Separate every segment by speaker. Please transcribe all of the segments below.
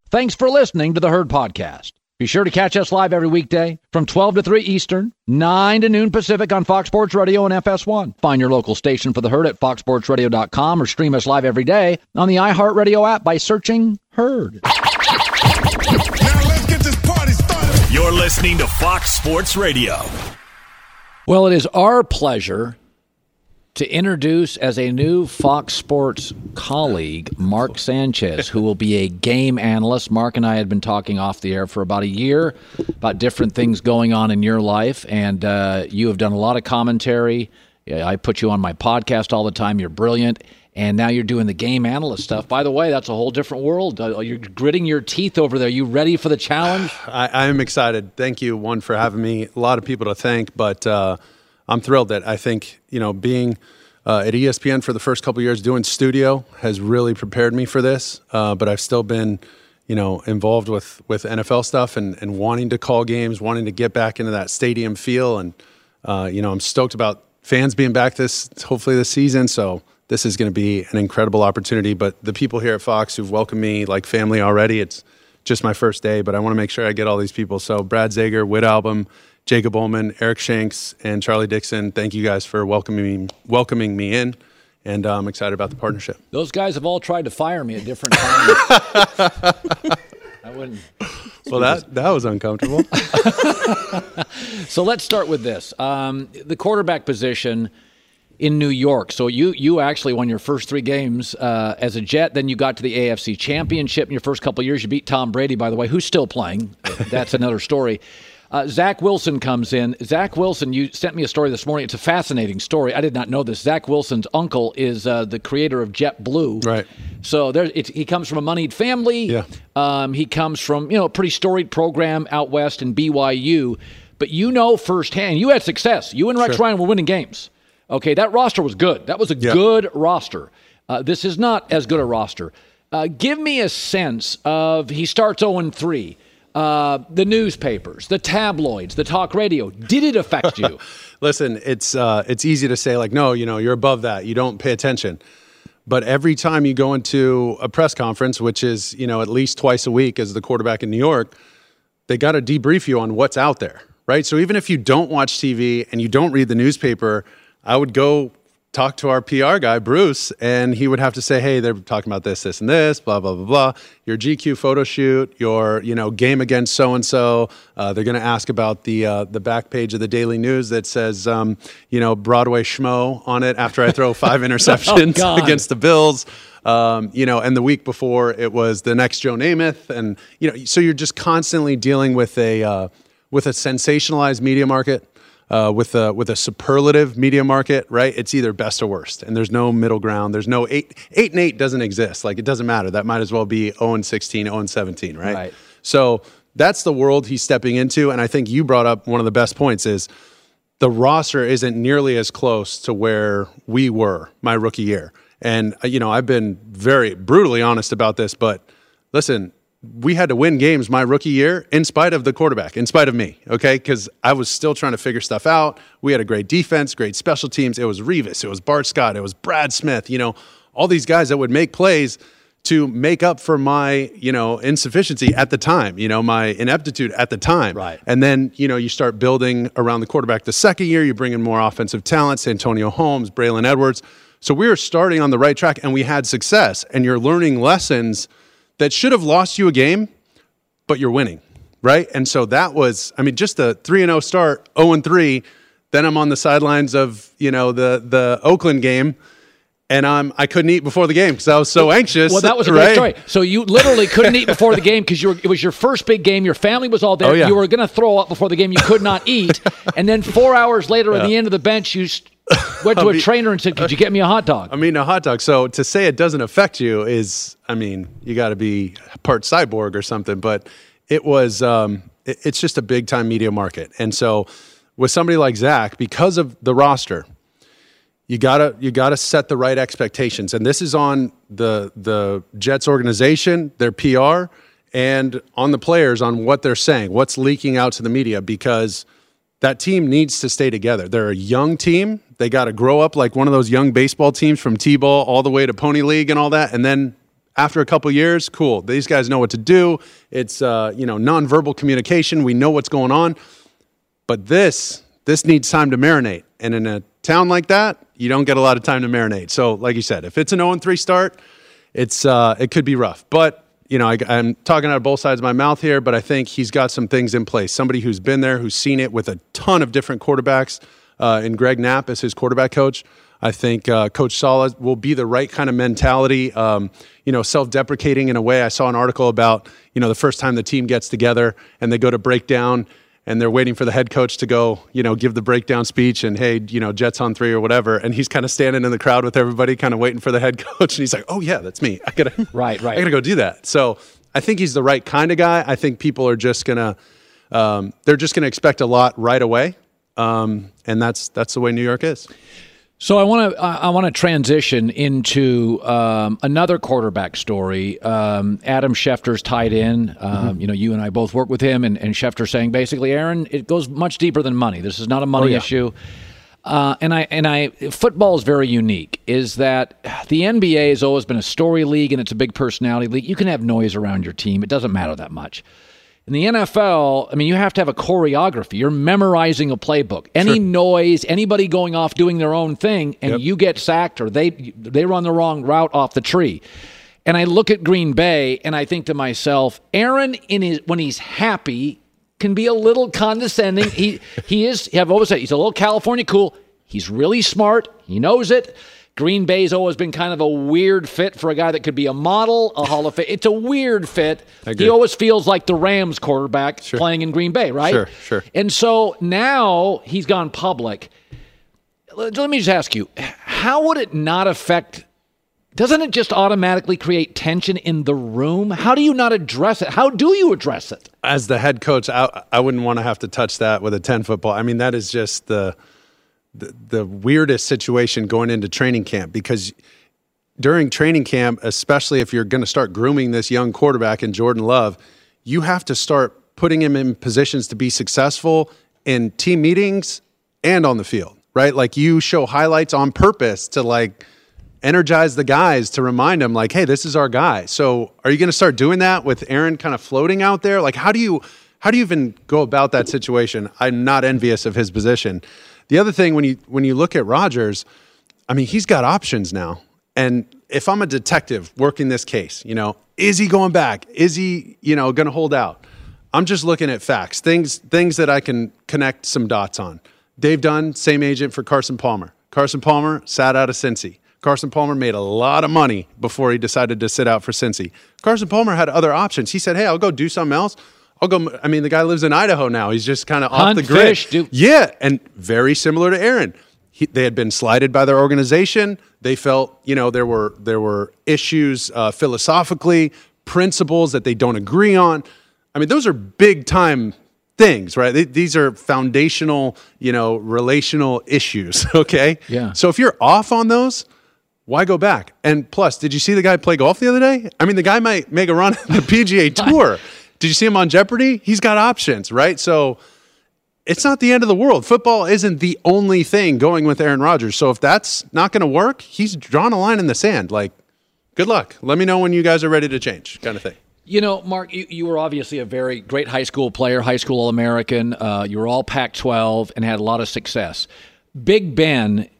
Speaker 1: Thanks for listening to the Herd Podcast. Be sure to catch us live every weekday from 12 to 3 Eastern, 9 to noon Pacific on Fox Sports Radio and FS1. Find your local station for the Herd at foxsportsradio.com or stream us live every day on the iHeartRadio app by searching Herd.
Speaker 2: Now let's get this party started.
Speaker 3: You're listening to Fox Sports Radio.
Speaker 1: Well, it is our pleasure to introduce as a new Fox Sports colleague, Mark Sanchez, who will be a game analyst. Mark and I had been talking off the air for about a year about different things going on in your life, and you have done a lot of commentary. I put you on my podcast all the time. You're brilliant, and now you're doing the game analyst stuff. By the way, that's a whole different world. You're gritting your teeth over there. You ready for the challenge?
Speaker 4: I am excited. Thank you, one, for having me. A lot of people to thank, but I'm thrilled that I think, being at ESPN for the first couple of years doing studio has really prepared me for this. But I've still been, involved with NFL stuff and wanting to call games, wanting to get back into that stadium feel. And, I'm stoked about fans being back hopefully this season. So this is going to be an incredible opportunity. But the people here at Fox who've welcomed me like family already, it's just my first day, but I want to make sure I get all these people. So Brad Zager, Whit Album, Jacob Ullman, Eric Shanks, and Charlie Dixon, thank you guys for welcoming me in, and I'm excited about the partnership.
Speaker 1: Those guys have all tried to fire me at different times. I wouldn't.
Speaker 4: Well, that was uncomfortable.
Speaker 1: So let's start with this. The quarterback position in New York. So you actually won your first 3 games as a Jet. Then you got to the AFC Championship in your first couple of years. You beat Tom Brady, by the way, who's still playing. That's another story. Zach Wilson comes in. Zach Wilson, you sent me a story this morning. It's a fascinating story. I did not know this. Zach Wilson's uncle is the creator of JetBlue.
Speaker 4: Right.
Speaker 1: So he comes from a moneyed family.
Speaker 4: Yeah.
Speaker 1: He comes from a pretty storied program out west in BYU. But firsthand, you had success. You and Rex Ryan were winning games. Okay, that roster was good. That was a good roster. This is not as good a roster. Give me a sense of he starts 0-3. The newspapers, the tabloids, the talk radio. Did it affect you?
Speaker 4: Listen, it's easy to say no, you're above that. You don't pay attention. But every time you go into a press conference, which is, at least twice a week as the quarterback in New York, they got to debrief you on what's out there, right? So even if you don't watch TV and you don't read the newspaper, I would go talk to our PR guy, Bruce, and he would have to say, hey, they're talking about this, this, and this, blah, blah, blah, blah. Your GQ photo shoot, your, game against so-and-so. They're going to ask about the back page of the Daily News that says, Broadway schmo on it after I throw 5 interceptions against the Bills. And the week before it was the next Joe Namath. And, so you're just constantly dealing with a sensationalized media market. With a superlative media market, right? It's either best or worst, and there's no middle ground. There's no 8-8 doesn't exist. It doesn't matter. That might as well be 0-16, 0-17, right? So that's the world he's stepping into, and I think you brought up one of the best points is the roster isn't nearly as close to where we were my rookie year. And, I've been very brutally honest about this, but listen, we had to win games my rookie year in spite of the quarterback, in spite of me, okay? Because I was still trying to figure stuff out. We had a great defense, great special teams. It was Revis, it was Bart Scott, it was Brad Smith, all these guys that would make plays to make up for my, insufficiency at the time, my ineptitude at the time.
Speaker 1: Right.
Speaker 4: And then, you start building around the quarterback the second year. You bring in more offensive talent, Santonio Holmes, Braylon Edwards. So we were starting on the right track, and we had success. And you're learning lessons that should have lost you a game, but you're winning, right? And so that was, just a 3-0 start, 0-3. Then I'm on the sidelines of, the Oakland game, and I couldn't eat before the game because I was so anxious.
Speaker 1: Well, that was a great story. So you literally couldn't eat before the game because it was your first big game. Your family was all there.
Speaker 4: Oh, yeah.
Speaker 1: You were going to throw up before the game. You could not eat. And then 4 hours later at the end of the bench, you went to a trainer and said, could you get me a hot dog?
Speaker 4: I'm eating a hot dog. So to say it doesn't affect you is, you got to be part cyborg or something. But it was, it's just a big time media market. And so with somebody like Zach, because of the roster, you gotta set the right expectations. And this is on the Jets organization, their PR, and on the players on what they're saying, what's leaking out to the media, because that team needs to stay together. They're a young team. They got to grow up like one of those young baseball teams from T-ball all the way to Pony League and all that. And then After a couple years, cool. These guys know what to do. It's nonverbal communication. We know what's going on. But this needs time to marinate. And in a town like that, you don't get a lot of time to marinate. So, like you said, if it's an 0-3 start, it could be rough. But I'm talking out of both sides of my mouth here, but I think he's got some things in place. Somebody who's been there, who's seen it with a ton of different quarterbacks, and Greg Knapp as his quarterback coach. I think Coach Saleh will be the right kind of mentality, self-deprecating in a way. I saw an article about, the first time the team gets together and they go to break down and they're waiting for the head coach to go, give the breakdown speech and, hey, Jets on 3 or whatever. And he's kind of standing in the crowd with everybody kind of waiting for the head coach. And he's like, oh, yeah, that's me. I gotta I got to go do that. So I think he's the right kind of guy. I think people are just going to they're just going to expect a lot right away. And that's the way New York is.
Speaker 1: So I want to transition into another quarterback story. Adam Schefter's tied in. You and I both work with him, and Schefter saying basically, Aaron, it goes much deeper than money. This is not a money issue. Football is very unique. Is that the NBA has always been a story league, and it's a big personality league. You can have noise around your team; it doesn't matter that much. In the NFL, you have to have a choreography. You're memorizing a playbook. Any noise, anybody going off doing their own thing, and you get sacked or they run the wrong route off the tree. And I look at Green Bay, and I think to myself, Aaron, when he's happy, can be a little condescending. I've always said, he's a little California cool. He's really smart. He knows it. Green Bay's always been kind of a weird fit for a guy that could be a model, a Hall of Fame. It's a weird fit. He always feels like the Rams quarterback playing in Green Bay, right?
Speaker 4: Sure.
Speaker 1: And so now he's gone public. Let me just ask you, how would it not affect – doesn't it just automatically create tension in the room? How do you not address it? How do you address it?
Speaker 4: As the head coach, I wouldn't want to have to touch that with a 10-foot ball. That is just the weirdest situation going into training camp, because during training camp, especially if you're going to start grooming this young quarterback in Jordan Love, you have to start putting him in positions to be successful in team meetings and on the field, right? Like, you show highlights on purpose to energize the guys, to remind them hey, this is our guy. So are you going to start doing that with Aaron kind of floating out there? How do you even go about that situation? I'm not envious of his position. The other thing, when you look at Rodgers, he's got options now. And if I'm a detective working this case, is he going back? Is he, going to hold out? I'm just looking at facts, things that I can connect some dots on. Dave Dunn, same agent for Carson Palmer. Carson Palmer sat out of Cincy. Carson Palmer made a lot of money before he decided to sit out for Cincy. Carson Palmer had other options. He said, hey, I'll go do something else. I'll go. The guy lives in Idaho now. He's just kind of off the grid. Yeah, and very similar to Aaron. They had been slighted by their organization. They felt, there were issues philosophically, principles that they don't agree on. Those are big time things, right? These are foundational, relational issues. Okay.
Speaker 1: Yeah.
Speaker 4: So if you're off on those, why go back? And plus, did you see the guy play golf the other day? The guy might make a run at the PGA Tour. Did you see him on Jeopardy? He's got options, right? So it's not the end of the world. Football isn't the only thing going with Aaron Rodgers. So if that's not going to work, he's drawn a line in the sand. Good luck. Let me know when you guys are ready to change, kind of thing.
Speaker 1: Mark, you were obviously a very great high school player, high school All-American. You were all Pac-12 and had a lot of success. Big Ben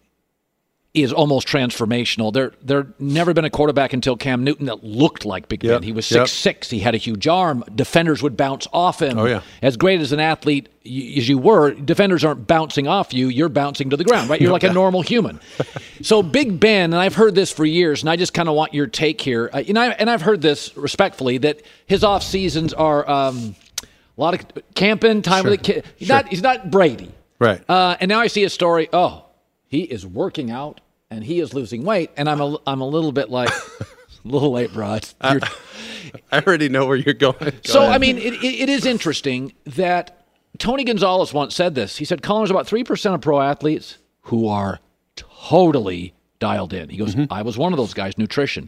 Speaker 1: is almost transformational. There never been a quarterback until Cam Newton that looked like Big Ben. He was 6'6". He had a huge arm. Defenders would bounce off him.
Speaker 4: Oh, yeah.
Speaker 1: As great as an athlete as you were, defenders aren't bouncing off you. You're bouncing to the ground, right? You're like a normal human. So Big Ben, and I've heard this for years, and I just kind of want your take here. And I've heard this respectfully, that his off seasons are a lot of camping time with the kid. He's not Brady.
Speaker 4: Right.
Speaker 1: And now I see a story. Oh, he is working out and he is losing weight, and I'm a little bit like, a little late, bro.
Speaker 4: I already know where you're going.
Speaker 1: Go ahead. It is interesting that Tony Gonzalez once said this. He said, Colin, there's about 3% of pro athletes who are totally dialed in. He goes, I was one of those guys, nutrition.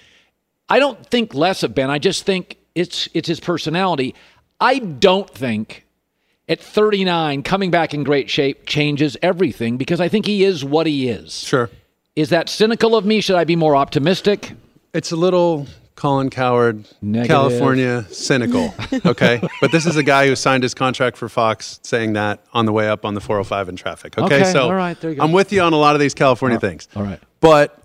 Speaker 1: I don't think less of Ben. I just think it's his personality. I don't think at 39, coming back in great shape changes everything, because I think he is what he is.
Speaker 4: Sure.
Speaker 1: Is that cynical of me? Should I be more optimistic?
Speaker 4: It's a little Colin Cowherd,
Speaker 1: Negative.
Speaker 4: California, cynical. Okay, but this is a guy who signed his contract for Fox, saying that on the way up on the 405 in traffic. Okay,
Speaker 1: Okay,
Speaker 4: so
Speaker 1: all right, there you go.
Speaker 4: I'm with you on a lot of these California things.
Speaker 1: all right.
Speaker 4: But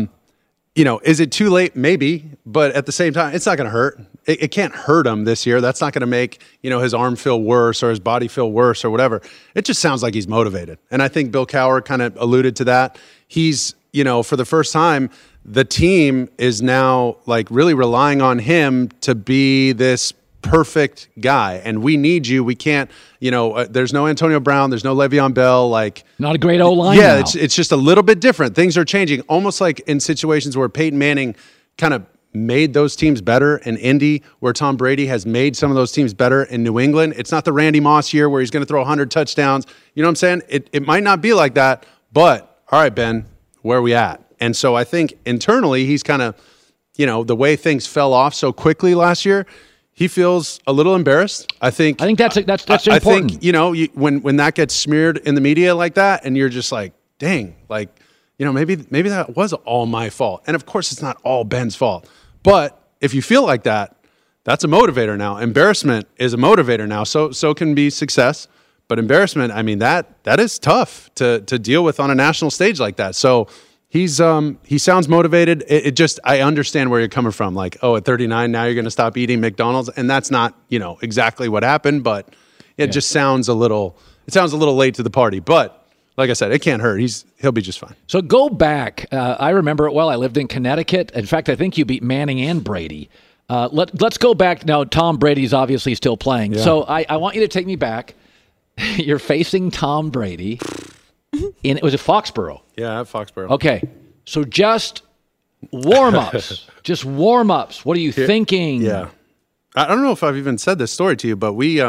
Speaker 4: is it too late? Maybe, but at the same time, it's not going to hurt. It can't hurt him this year. That's not going to make his arm feel worse or his body feel worse or whatever. It just sounds like he's motivated, and I think Bill Cowher kind of alluded to that. He's for the first time, the team is now like really relying on him to be this perfect guy, and we need you. We can't, there's no Antonio Brown, there's no Le'Veon Bell, like
Speaker 1: Not a great O-line
Speaker 4: yeah,
Speaker 1: now.
Speaker 4: it's just a little bit different. Things are changing, almost like in situations where Peyton Manning kind of made those teams better in Indy, where Tom Brady has made some of those teams better in New England. It's not the Randy Moss year where he's going to throw 100 touchdowns. You know what I'm saying? It might not be like that, but all right, Ben, where are we at? And so I think internally he's kind of, the way things fell off so quickly last year, he feels a little embarrassed. I think
Speaker 1: that's important.
Speaker 4: I think, when that gets smeared in the media like that, and you're just like, dang, like, maybe that was all my fault. And of course it's not all Ben's fault. But if you feel like that, that's a motivator now. Embarrassment is a motivator now. So can be success. But embarrassment, I mean, that is tough to deal with on a national stage like that. So he sounds motivated. It just, I understand where you're coming from. Like, at 39, now you're going to stop eating McDonald's. And that's not, exactly what happened, but it just sounds a little late to the party. But like I said, it can't hurt. He'll be just fine.
Speaker 1: So go back. I remember it well. I lived in Connecticut. In fact, I think you beat Manning and Brady. Let's go back. Now, Tom Brady's obviously still playing.
Speaker 4: Yeah.
Speaker 1: So I want you to take me back. You're facing Tom Brady. It was at Foxborough.
Speaker 4: Yeah, at Foxborough.
Speaker 1: Okay. So just warm-ups. Just warm-ups. What are you thinking?
Speaker 4: Yeah. I don't know if I've even said this story to you, but we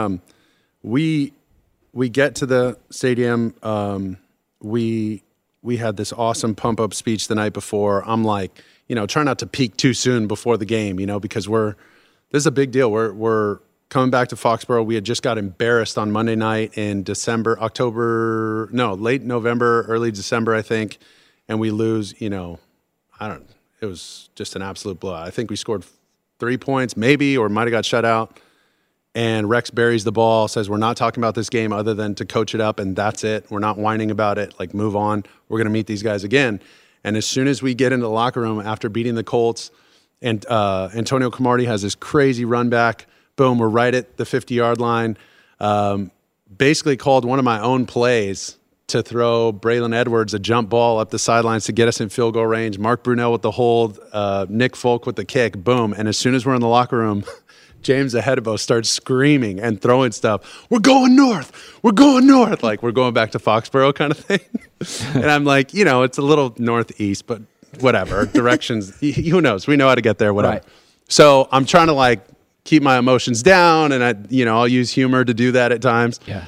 Speaker 4: get to the stadium. We had this awesome pump-up speech the night before. I'm like, try not to peak too soon before the game, because this is a big deal. We're coming back to Foxborough. We had just got embarrassed on Monday night in late November, early December, I think. And we lose, it was just an absolute blowout. I think we scored 3 points, maybe, or might have got shut out. And Rex buries the ball, says, we're not talking about this game other than to coach it up, and that's it. We're not whining about it. Like, move on. We're going to meet these guys again. And as soon as we get into the locker room after beating the Colts, and Antonio Cromartie has this crazy run back, boom, we're right at the 50-yard line. Basically called one of my own plays to throw Braylon Edwards a jump ball up the sidelines to get us in field goal range. Mark Brunell with the hold, Nick Folk with the kick, boom. And as soon as we're in the locker room, James Ahedebo starts screaming and throwing stuff. We're going north. We're going north. Like, we're going back to Foxborough kind of thing. And I'm like, it's a little northeast, but whatever. Directions, who knows? We know how to get there, whatever.
Speaker 1: Right.
Speaker 4: So I'm trying to, keep my emotions down, and I'll use humor to do that at times.
Speaker 1: Yeah.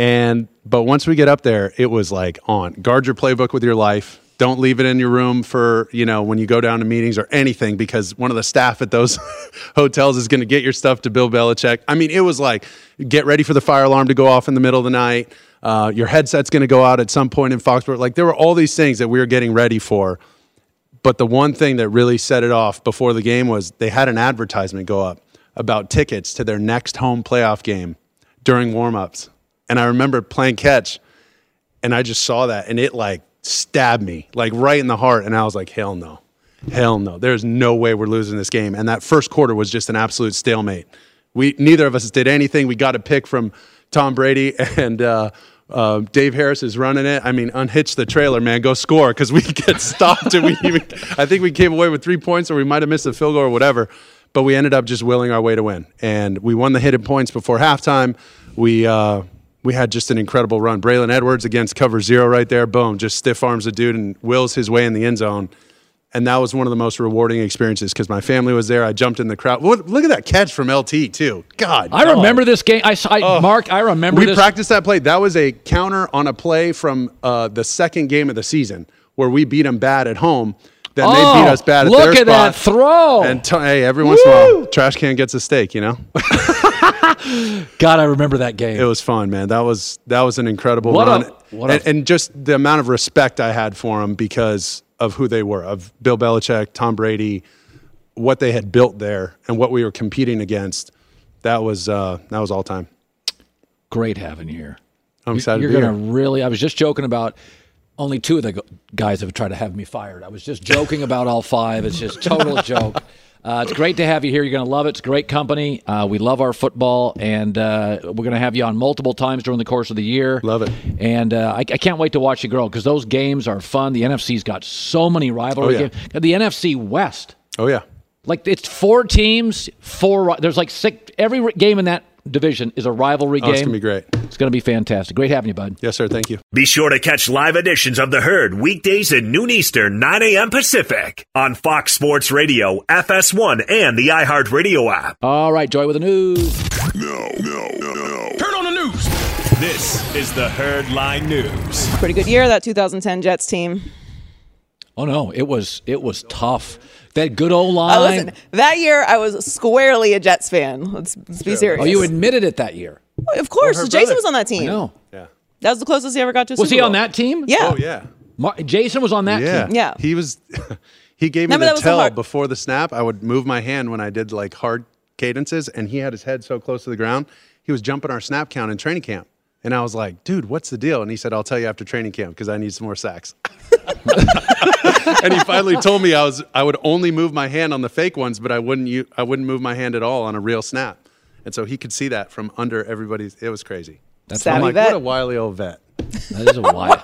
Speaker 4: But once we get up there, it was on. Guard your playbook with your life. Don't leave it in your room for, when you go down to meetings or anything, because one of the staff at those hotels is going to get your stuff to Bill Belichick. I mean, it was get ready for the fire alarm to go off in the middle of the night. Your headset's going to go out at some point in Foxborough. There were all these things that we were getting ready for. But the one thing that really set it off before the game was they had an advertisement go up about tickets to their next home playoff game during warm-ups. And I remember playing catch, and I just saw that, and it stabbed me right in the heart. And I was like, hell no. There's no way we're losing this game. And that first quarter was just an absolute stalemate. Neither of us did anything. We got a pick from Tom Brady, and Dave Harris is running it. I mean, unhitch the trailer, man. Go score, because we get stopped. And I think we came away with 3 points, or we might have missed a field goal or whatever. But we ended up just willing our way to win. And we won the hidden points before halftime. We had just an incredible run. Braylon Edwards against cover zero right there. Boom, just stiff arms a dude and wills his way in the end zone. And that was one of the most rewarding experiences because my family was there. I jumped in the crowd. Look at that catch from LT, too. God.
Speaker 1: I remember this game. Mark, I remember this.
Speaker 4: We practiced that play. That was a counter on a play from the second game of the season where we beat them bad at home. Then they beat us bad at their spot.
Speaker 1: Look at that throw.
Speaker 4: And hey, every once in a while, trash can gets a steak,
Speaker 1: God, I remember that game.
Speaker 4: It was fun, man. That was an incredible run. And just the amount of respect I had for them because of who they were, of Bill Belichick, Tom Brady, what they had built there and what we were competing against, that was all time.
Speaker 1: Great having you here.
Speaker 4: I'm excited
Speaker 1: You're
Speaker 4: to be
Speaker 1: going to
Speaker 4: here.
Speaker 1: really – I was just joking about only 2 of the guys have tried to have me fired. I was just joking about all 5. It's just total joke. It's great to have you here. You're going to love it. It's great company. We love our football, and we're going to have you on multiple times during the course of the year.
Speaker 4: Love it.
Speaker 1: And I can't wait to watch you grow because those games are fun. The NFC's got so many rivalry games. The NFC West.
Speaker 4: Oh, yeah.
Speaker 1: Like, it's 4 teams, 4 – there's like 6 – every game in that division is a rivalry game.
Speaker 4: It's going to be great.
Speaker 1: It's going to be fantastic. Great having you, bud.
Speaker 4: Yes, sir. Thank you.
Speaker 3: Be sure to catch live editions of The Herd weekdays at noon Eastern, 9 a.m. Pacific on Fox Sports Radio, FS1, and the iHeartRadio app.
Speaker 1: All right, Joy with the news.
Speaker 2: No.
Speaker 3: Turn on the news. This is The Herd Line News.
Speaker 5: Pretty good year, that 2010 Jets team.
Speaker 1: Oh, no, it was tough. That good old line.
Speaker 5: Listen, that year I was squarely a Jets fan. Let's be serious.
Speaker 1: Oh, you admitted it that year.
Speaker 5: Of course,
Speaker 4: Well, her
Speaker 5: Jason
Speaker 4: brother-
Speaker 5: was on that team.
Speaker 1: No.
Speaker 4: Yeah.
Speaker 5: That was the closest he ever got to a
Speaker 1: Was
Speaker 5: Super
Speaker 1: he
Speaker 5: Bowl.
Speaker 1: on that team?
Speaker 5: Yeah.
Speaker 4: Oh, yeah.
Speaker 1: Jason was on that
Speaker 4: Yeah.
Speaker 1: team.
Speaker 5: Yeah.
Speaker 4: He was. He gave me
Speaker 5: Remember that
Speaker 4: the
Speaker 5: was so
Speaker 4: tell
Speaker 5: hard.
Speaker 4: before the snap. I would move my hand when I did like hard cadences, and he had his head so close to the ground. He was jumping our snap count in training camp. And I was like, dude, what's the deal? And he said, I'll tell you after training camp because I need some more sacks. And he finally told me I would only move my hand on the fake ones, but I wouldn't move my hand at all on a real snap. And so he could see that from under everybody's. It was crazy.
Speaker 1: That's
Speaker 5: Savvy
Speaker 4: I'm like,
Speaker 5: vet.
Speaker 4: what a wily old vet.
Speaker 1: That is a wild.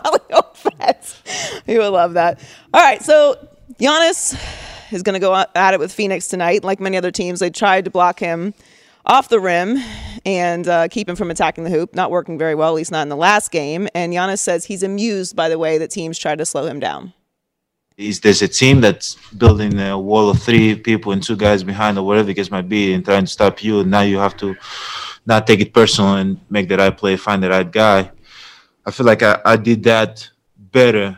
Speaker 5: You would love that. All right, so Giannis is going to go at it with Phoenix tonight. Like many other teams, they tried to block him off the rim and keep him from attacking the hoop. Not working very well, at least not in the last game. And Giannis says he's amused by the way that teams try to slow him down.
Speaker 6: There's a team that's building a wall of 3 people and 2 guys behind or whatever the case might be and trying to stop you. And now you have to not take it personal and make the right play, find the right guy. I feel like I did that better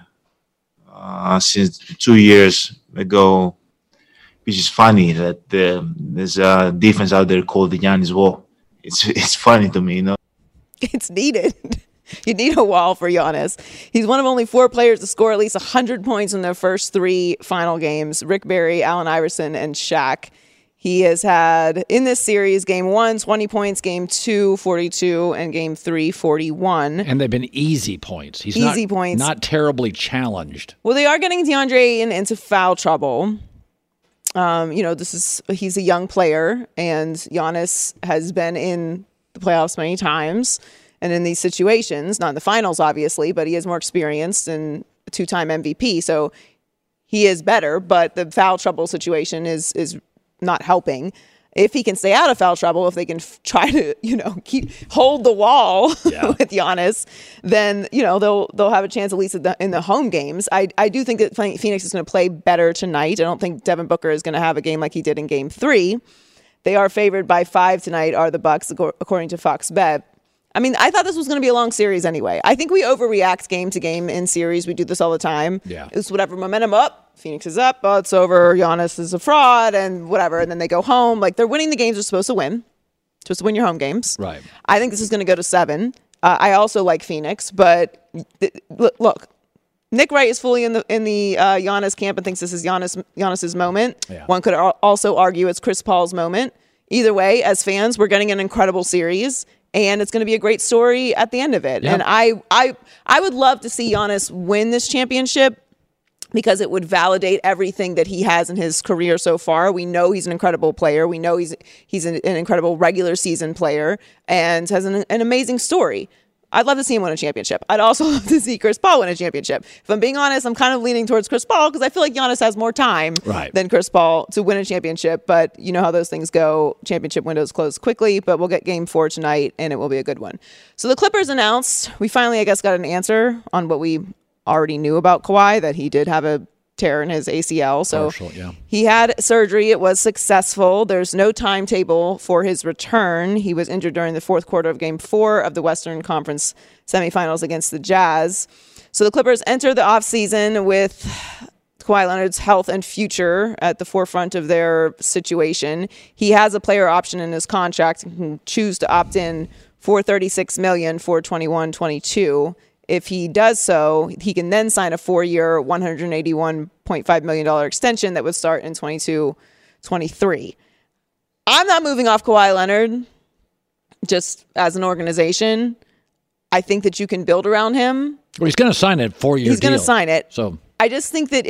Speaker 6: since 2 years ago, which is funny that there's a defense out there called the Giannis Wall. It's funny to me, you know.
Speaker 5: It's needed. You need a wall for Giannis. He's one of only 4 players to score at least 100 points in their first 3 final games. Rick Barry, Allen Iverson, and Shaq. He has had, in this series, Game 1, 20 points, Game 2, 42, and Game 3, 41.
Speaker 1: And they've been easy points. He's
Speaker 5: Easy points.
Speaker 1: Not terribly challenged.
Speaker 5: Well, they are getting DeAndre into foul trouble. He's a young player, and Giannis has been in the playoffs many times. And in these situations, not in the finals, obviously, but he is more experienced and a 2-time MVP. So he is better, but the foul trouble situation is not helping. If he can stay out of foul trouble, if they can try to, hold the wall with Giannis, then, they'll have a chance at least in the home games. I do think that Phoenix is going to play better tonight. I don't think Devin Booker is going to have a game like he did in Game 3. They are favored by 5 tonight, are the Bucks, according to Fox Bet. I mean, I thought this was going to be a long series anyway. I think we overreact game to game in series. We do this all the time.
Speaker 1: Yeah.
Speaker 5: It's whatever momentum up. Phoenix is up. Oh, it's over. Giannis is a fraud and whatever. And then they go home. Like, they're winning the games they're supposed to win. Supposed to win your home games.
Speaker 1: Right.
Speaker 5: I think this is going to go to 7. I also like Phoenix, but look, Nick Wright is fully in the Giannis camp and thinks this is Giannis's moment.
Speaker 1: Yeah.
Speaker 5: One could also argue it's Chris Paul's moment. Either way, as fans, we're getting an incredible series. And it's going to be a great story at the end of it.
Speaker 1: Yeah.
Speaker 5: And I would love to see Giannis win this championship because it would validate everything that he has in his career so far. We know he's an incredible player. We know he's an incredible regular season player and has an amazing story. I'd love to see him win a championship. I'd also love to see Chris Paul win a championship. If I'm being honest, I'm kind of leaning towards Chris Paul because I feel like Giannis has more time than Chris Paul to win a championship. But you know how those things go. Championship windows close quickly, but we'll get Game 4 tonight, and it will be a good one. So the Clippers announced, we finally, I guess, got an answer on what we already knew about Kawhi, that he did have a tear in his ACL. So he had surgery. It was successful. There's no timetable for his return. He was injured during the 4th quarter of Game 4 of the Western Conference semifinals against the Jazz. So the Clippers enter the offseason with Kawhi Leonard's health and future at the forefront of their situation. He has a player option in his contract and can choose to opt in for $36 million for 21-22. If he does so, he can then sign a 4-year, $181.5 million extension that would start in 22-23 23. I'm not moving off Kawhi Leonard just as an organization. I think that you can build around him.
Speaker 1: Well, he's going to sign it 4-year deal.
Speaker 5: He's going to sign it.
Speaker 1: So
Speaker 5: I just think that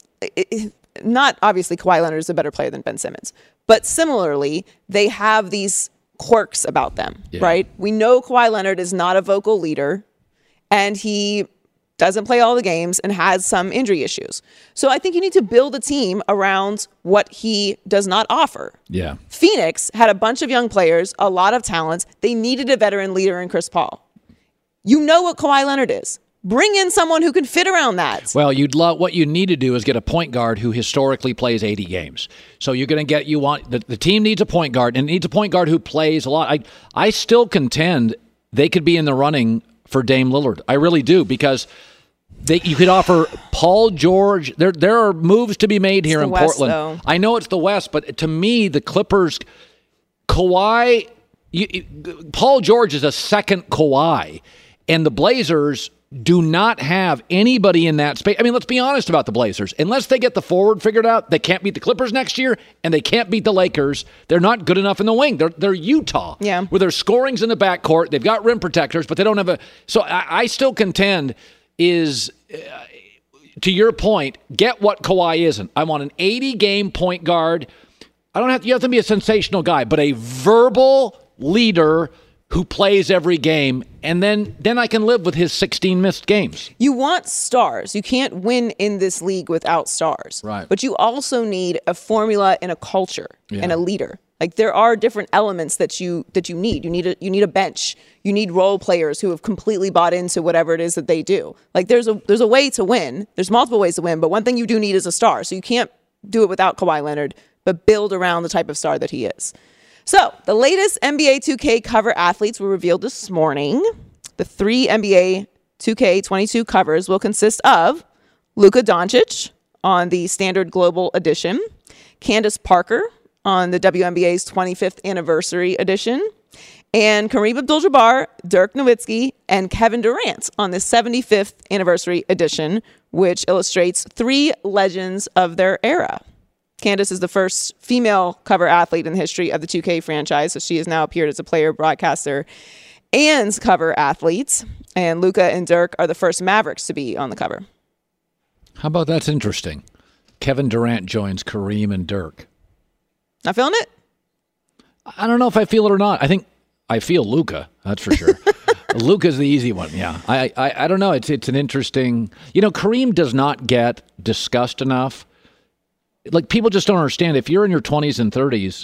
Speaker 5: not obviously Kawhi Leonard is a better player than Ben Simmons, but similarly, they have these quirks about them, right? We know Kawhi Leonard is not a vocal leader, and he doesn't play all the games and has some injury issues. So I think you need to build a team around what he does not offer.
Speaker 1: Yeah.
Speaker 5: Phoenix had a bunch of young players, a lot of talent. They needed a veteran leader in Chris Paul. You know what Kawhi Leonard is. Bring in someone who can fit around that.
Speaker 1: Well, what you need to do is get a point guard who historically plays 80 games. So you're going to the team needs a point guard, and it needs a point guard who plays a lot. I still contend they could be in the running for Dame Lillard. I really do, because you could offer Paul George. There are moves to be made here in
Speaker 5: West,
Speaker 1: Portland.
Speaker 5: though.
Speaker 1: I know it's the West, but to me, the Clippers, Kawhi, Paul George is a second Kawhi, and the Blazers do not have anybody in that space. I mean, let's be honest about the Blazers. Unless they get the forward figured out, they can't beat the Clippers next year, and they can't beat the Lakers. They're not good enough in the wing. They're Utah, where their scoring's in the backcourt. They've got rim protectors, but they don't have a. So I still contend is, to your point, get what Kawhi isn't. I want an 80-game point guard. You have to be a sensational guy, but a verbal leader who plays every game, and then I can live with his 16 missed games.
Speaker 5: You want stars. You can't win in this league without stars.
Speaker 1: Right.
Speaker 5: But you also need a formula and a culture and a leader. Like, there are different elements that you need. You need a bench. You need role players who have completely bought into whatever it is that they do. Like, there's a way to win. There's multiple ways to win, but one thing you do need is a star. So you can't do it without Kawhi Leonard, but build around the type of star that he is. So, the latest NBA 2K cover athletes were revealed this morning. The 3 NBA 2K22 covers will consist of Luka Doncic on the Standard Global Edition, Candace Parker on the WNBA's 25th Anniversary Edition, and Kareem Abdul-Jabbar, Dirk Nowitzki, and Kevin Durant on the 75th Anniversary Edition, which illustrates 3 legends of their era. Candace is the first female cover athlete in the history of the 2K franchise, so she has now appeared as a player, broadcaster, and cover athlete. And Luka and Dirk are the first Mavericks to be on the cover.
Speaker 1: How about that's interesting? Kevin Durant joins Kareem and Dirk.
Speaker 5: Not feeling it?
Speaker 1: I don't know if I feel it or not. I think I feel Luka, that's for sure. Luka's the easy one, yeah. I don't know. It's an interesting... Kareem does not get discussed enough. Like, people just don't understand. If you're in your 20s and 30s,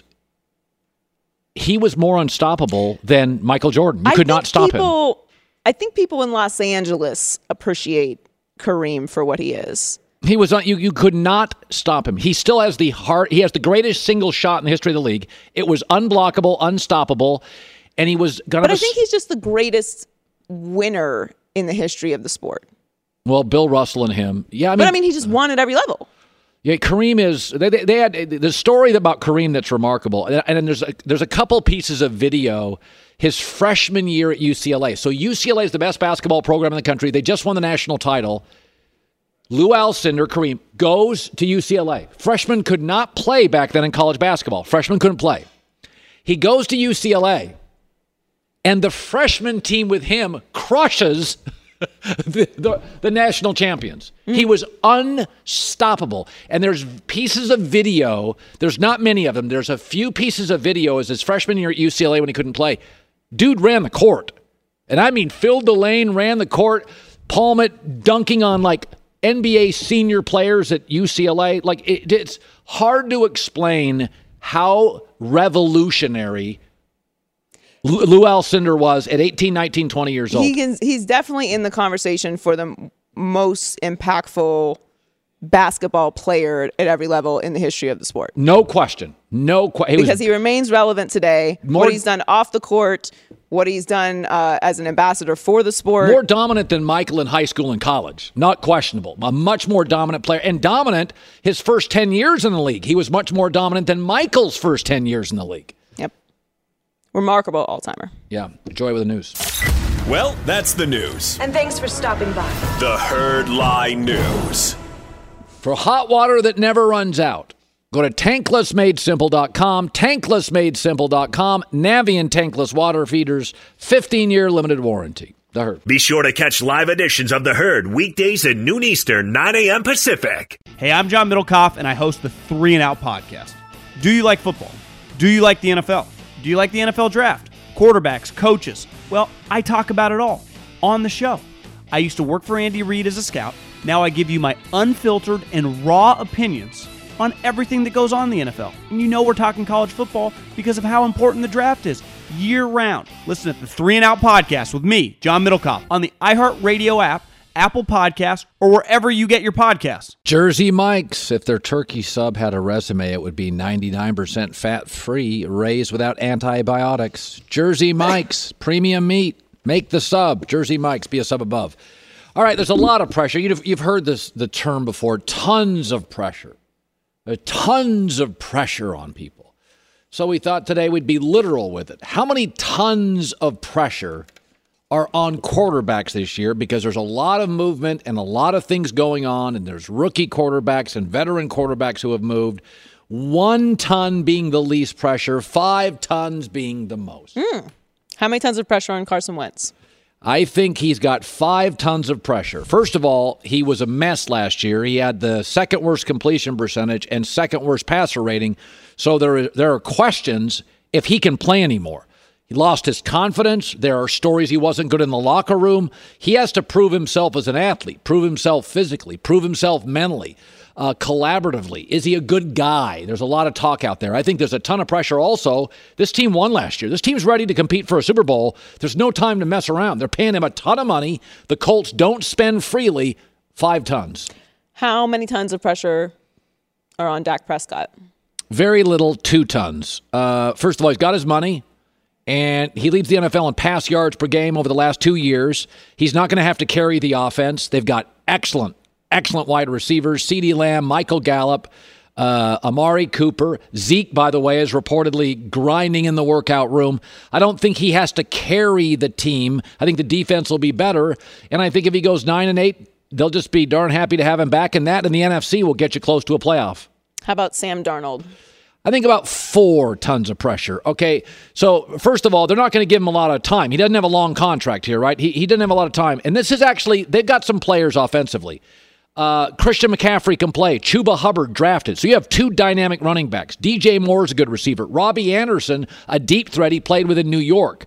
Speaker 1: he was more unstoppable than Michael Jordan. You could not stop him.
Speaker 5: I think people in Los Angeles appreciate Kareem for what he is.
Speaker 1: He was you could not stop him. He still has he has the greatest single shot in the history of the league. It was unblockable, unstoppable, and he was gonna.
Speaker 5: But I think he's just the greatest winner in the history of the sport.
Speaker 1: Well, Bill Russell and him, yeah.
Speaker 5: But he just won at every level.
Speaker 1: Yeah, Kareem is. They had the story about Kareem that's remarkable, and then there's a couple pieces of video. His freshman year at UCLA. So UCLA is the best basketball program in the country. They just won the national title. Lou Alcindor, Kareem, goes to UCLA. Freshman could not play back then in college basketball. Freshman couldn't play. He goes to UCLA, and the freshman team with him crushes the national champions. He was unstoppable. And there's pieces of video. There's not many of them. There's a few pieces of video as his freshman year at UCLA when he couldn't play. Dude ran the court. And I mean, filled the lane, ran the court, palm it, dunking on like NBA senior players at UCLA. Like, it's hard to explain how revolutionary Lou Alcindor was at 18, 19, 20 years old.
Speaker 5: He's definitely in the conversation for the most impactful basketball player at every level in the history of the sport.
Speaker 1: No question. Because he remains relevant today.
Speaker 5: What he's done off the court, what he's done as an ambassador for the sport.
Speaker 1: More dominant than Michael in high school and college. Not questionable. A much more dominant player. And dominant his first 10 years in the league. He was much more dominant than Michael's first 10 years in the league.
Speaker 5: Yep. Remarkable all-timer.
Speaker 1: Yeah. Enjoy with the news.
Speaker 3: Well, that's the news.
Speaker 7: And thanks for stopping by.
Speaker 3: The Herd Lie News.
Speaker 1: For hot water that never runs out, Go to tanklessmadesimple.com, tanklessmadesimple.com, Navien tankless water feeders, 15-year limited warranty. The Herd.
Speaker 3: Be sure to catch live editions of The Herd weekdays at noon Eastern, 9 a.m. Pacific.
Speaker 7: Hey, I'm John Middlecoff, and I host the 3 and Out podcast. Do you like football? Do you like the NFL? Do you like the NFL draft? Quarterbacks, coaches? Well, I talk about it all on the show. I used to work for Andy Reid as a scout. Now I give you my unfiltered and raw opinions on everything that goes on in the NFL. And you know we're talking college football because of how important the draft is year-round. Listen to the 3 and Out podcast with me, John Middlecoff, on the iHeartRadio app, Apple Podcasts, or wherever you get your podcasts.
Speaker 1: Jersey Mike's. If their turkey sub had a resume, it would be 99% fat-free, raised without antibiotics. Jersey Mike's. Premium meat. Make the sub. Jersey Mike's. Be a sub above. All right, there's a lot of pressure. You've heard the term before. Tons of pressure. Tons of pressure on people. So we thought today we'd be literal with it. How many tons of pressure are on quarterbacks this year? Because there's a lot of movement and a lot of things going on, and there's rookie quarterbacks and veteran quarterbacks who have moved. 1 ton being the least pressure, 5 tons being the most.
Speaker 5: How many tons of pressure on Carson Wentz?
Speaker 1: I think he's got 5 tons of pressure. First of all, he was a mess last year. He had the second worst completion percentage and second worst passer rating. So there are questions if he can play anymore. He lost his confidence. There are stories he wasn't good in the locker room. He has to prove himself as an athlete, prove himself physically, prove himself mentally, collaboratively. Is he a good guy? There's a lot of talk out there. I think there's a ton of pressure also. This team won last year. This team's ready to compete for a Super Bowl. There's no time to mess around. They're paying him a ton of money. The Colts don't spend freely. 5 tons.
Speaker 5: How many tons of pressure are on Dak Prescott?
Speaker 1: Very little, 2 tons. First of all, he's got his money, and he leads the NFL in pass yards per game over the last 2 years. He's not going to have to carry the offense. They've got excellent wide receivers, CeeDee Lamb, Michael Gallup, Amari Cooper. Zeke, by the way, is reportedly grinding in the workout room. I don't think he has to carry the team. I think the defense will be better, and I think if he goes 9-8, they'll just be darn happy to have him back, and that in the NFC will get you close to a playoff.
Speaker 5: How about Sam Darnold?
Speaker 1: I think about 4 tons of pressure. Okay, so first of all, they're not going to give him a lot of time. He doesn't have a long contract here, right? He doesn't have a lot of time. And this is actually, they've got some players offensively. Christian McCaffrey can play. Chuba Hubbard drafted. So you have 2 dynamic running backs. DJ Moore's a good receiver. Robbie Anderson, a deep threat. He played with in New York.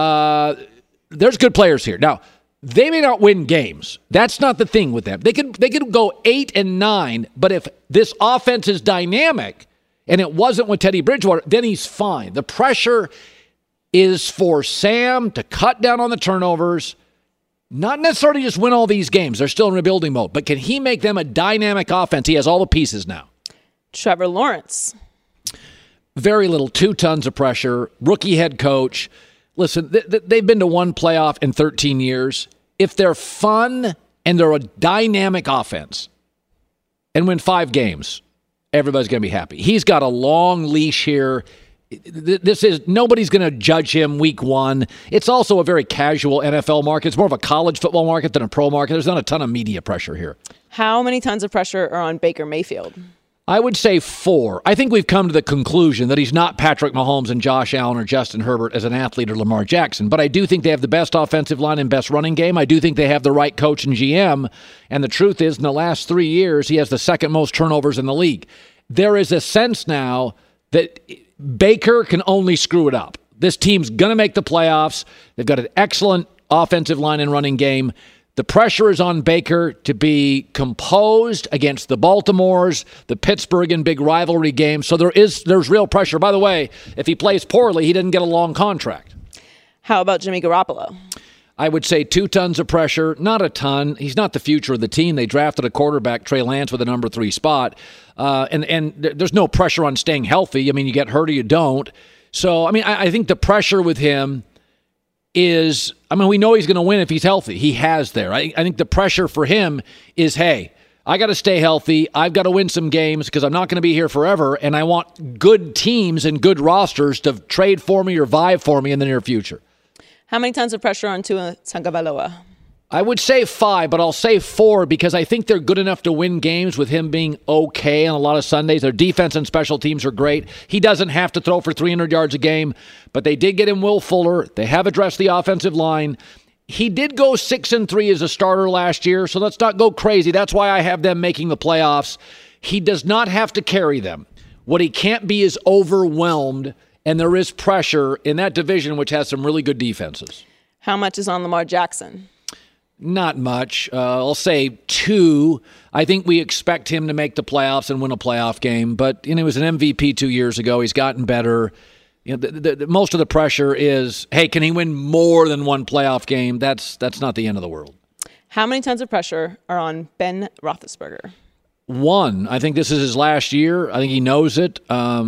Speaker 1: There's good players here. Now, they may not win games. That's not the thing with them. They could go 8-9, but if this offense is dynamic, and it wasn't with Teddy Bridgewater, then he's fine. The pressure is for Sam to cut down on the turnovers, not necessarily just win all these games. They're still in rebuilding mode. But can he make them a dynamic offense? He has all the pieces now.
Speaker 5: Trevor Lawrence.
Speaker 1: Very little, 2 tons of pressure. Rookie head coach. Listen, they've been to 1 playoff in 13 years. If they're fun and they're a dynamic offense and win 5 games, everybody's going to be happy. He's got a long leash here. Nobody's going to judge him week 1. It's also a very casual NFL market. It's more of a college football market than a pro market. There's not a ton of media pressure here.
Speaker 5: How many tons of pressure are on Baker Mayfield?
Speaker 1: I would say 4. I think we've come to the conclusion that he's not Patrick Mahomes and Josh Allen or Justin Herbert as an athlete or Lamar Jackson. But I do think they have the best offensive line and best running game. I do think they have the right coach and GM. And the truth is, in the last 3 years, he has the second most turnovers in the league. There is a sense now that Baker can only screw it up. This team's going to make the playoffs. They've got an excellent offensive line and running game. The pressure is on Baker to be composed against the Baltimores, the Pittsburgh in big rivalry games. So there's real pressure. By the way, if he plays poorly, he didn't get a long contract.
Speaker 5: How about Jimmy Garoppolo?
Speaker 1: I would say 2 tons of pressure, not a ton. He's not the future of the team. They drafted a quarterback, Trey Lance, with a number 3 spot. And there's no pressure on staying healthy. I mean, you get hurt or you don't. So, I mean, I think the pressure with him is, I mean, we know he's going to win if he's healthy. He has there. I think the pressure for him is, hey, I got to stay healthy. I've got to win some games because I'm not going to be here forever. And I want good teams and good rosters to trade for me or vie for me in the near future.
Speaker 5: How many tons of pressure on Tua Tagovailoa?
Speaker 1: I would say 5, but I'll say 4 because I think they're good enough to win games with him being okay on a lot of Sundays. Their defense and special teams are great. He doesn't have to throw for 300 yards a game, but they did get him Will Fuller. They have addressed the offensive line. He did go 6-3 as a starter last year, so let's not go crazy. That's why I have them making the playoffs. He does not have to carry them. What he can't be is overwhelmed, and there is pressure in that division, which has some really good defenses.
Speaker 5: How much is on Lamar Jackson?
Speaker 1: Not much. I'll say 2. I think we expect him to make the playoffs and win a playoff game, but he was an MVP 2 years ago. He's gotten better. Most of the pressure is, hey, can he win more than one playoff game? That's not the end of the world.
Speaker 5: How many tons of pressure are on Ben Roethlisberger?
Speaker 1: 1. I think this is his last year. I think he knows it.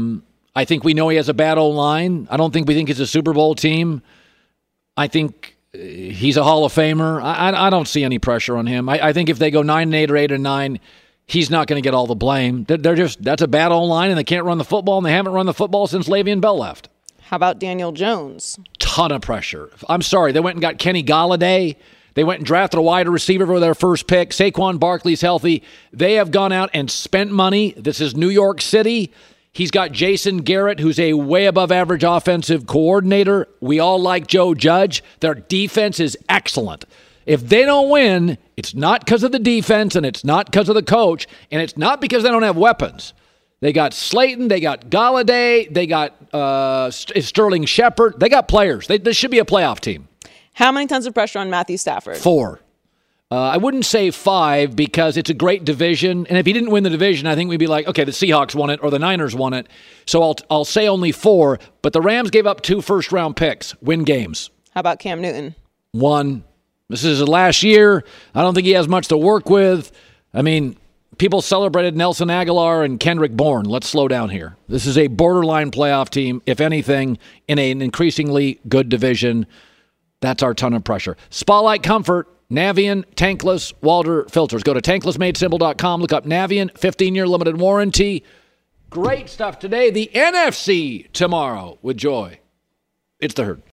Speaker 1: I think we know he has a bad O-line. I don't think we think it's a Super Bowl team. I think he's a Hall of Famer. I don't see any pressure on him. I think if they go 9-8 or 8-9, he's not going to get all the blame. That's a bad O-line, and they can't run the football, and they haven't run the football since Le'Veon Bell left.
Speaker 5: How about Daniel Jones?
Speaker 1: Ton of pressure. I'm sorry. They went and got Kenny Golladay. They went and drafted a wide receiver for their first pick. Saquon Barkley's healthy. They have gone out and spent money. This is New York City. He's got Jason Garrett, who's a way above average offensive coordinator. We all like Joe Judge. Their defense is excellent. If they don't win, it's not because of the defense, and it's not because of the coach, and it's not because they don't have weapons. They got Slayton, they got Golladay, they got Sterling Shepard. They got players. This should be a playoff team.
Speaker 5: How many tons of pressure on Matthew Stafford?
Speaker 1: 4. I wouldn't say 5 because it's a great division. And if he didn't win the division, I think we'd be like, okay, the Seahawks won it or the Niners won it. So I'll say only 4. But the Rams gave up 2 first-round picks. Win games.
Speaker 5: How about Cam Newton?
Speaker 1: 1. This is his last year. I don't think he has much to work with. I mean, people celebrated Nelson Aguilar and Kendrick Bourne. Let's slow down here. This is a borderline playoff team, if anything, in an increasingly good division. That's our ton of pressure. Spa-like comfort. Navien tankless water filters. Go to tanklessmadesimple.com. Look up Navien 15-year limited warranty. Great stuff today. The NFC tomorrow with Joy. It's the Herd.